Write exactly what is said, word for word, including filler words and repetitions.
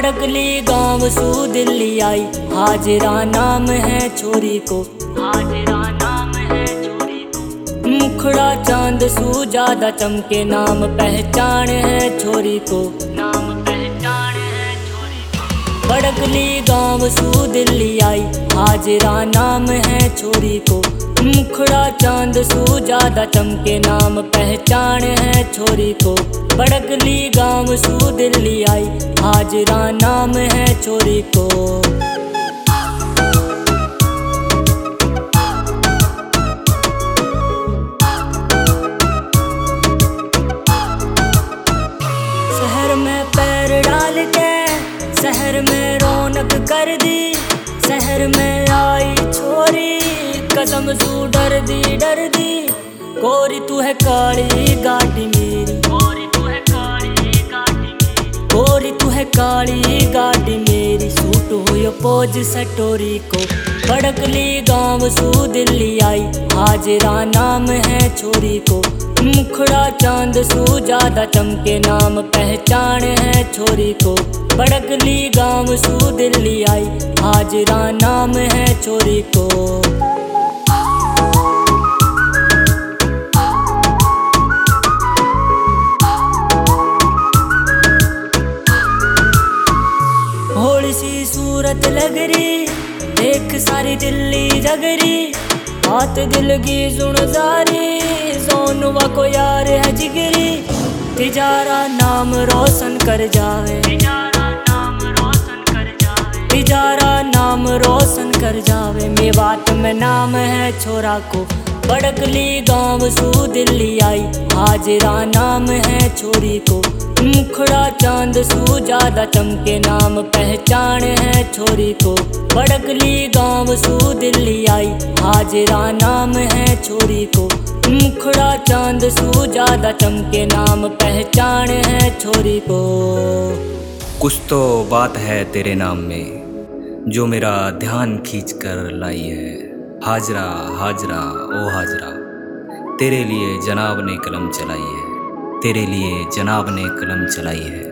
बड़कली गांव सू दिल्ली आई, हाजिरा नाम है छोरी को, हाजिरा नाम है छोरी को। मुखड़ा चांद सू ज्यादा चमके, नाम पहचान है छोरी को, नाम पहचान है छोरी को। बड़कली गांव सू दिल्ली आई, हाजिरा नाम है छोरी को। मुखड़ा चांद सू ज्यादा चमके, नाम पहचान है छोरी को। बड़कली गांव सू दिल्ली आई, हाजिरा नाम है छोरी को। शहर में पैर डाल के शहर में रौनक कर दी, शहर में आई छोरी कसम सू डर दी डर दी। गोरी तू है काली गाड़ी मेरी, गोरी तू है काली गाड़ी मेरी, गोरी तू है काली गाड़ी मेरी। सूट हुई पोज सटोरी को। बड़कली गांव सू दिल्ली आई, हाजिरा नाम है छोरी को। मुखड़ा चांद सू ज्यादा चमके, नाम पहचान है छोरी को। बड़कली गांव सू दिल्ली आई, हाजिरा नाम है छोरी को। भोली सी सूरत लग रही, देख सारी दिल्ली जगरी। बात दिल की सुन सारी, सोनुवा को यार है जिगरी। तिजारा नाम रोशन कर जावे, तिजारा नाम रोशन कर जावे, तिजारा नाम रोशन कर जावे। मेवात में नाम है छोरा को। बड़कली गांव सू दिल्ली आई, हाजिरा नाम है छोरी को। मुखड़ा चांद सू ज्यादा चमके, नाम पहचान है छोरी को। बड़कली गांव सू दिल्ली आई, हाजिरा नाम है छोरी को। मुखड़ा चांद सू ज्यादा चमके, नाम पहचान है छोरी को। कुछ तो बात है तेरे नाम में जो मेरा ध्यान खींच कर लाई है। हाजरा हाजरा ओ हाजरा, तेरे लिए जनाब ने कलम चलाई है, तेरे लिए जनाब ने कलम चलाई है।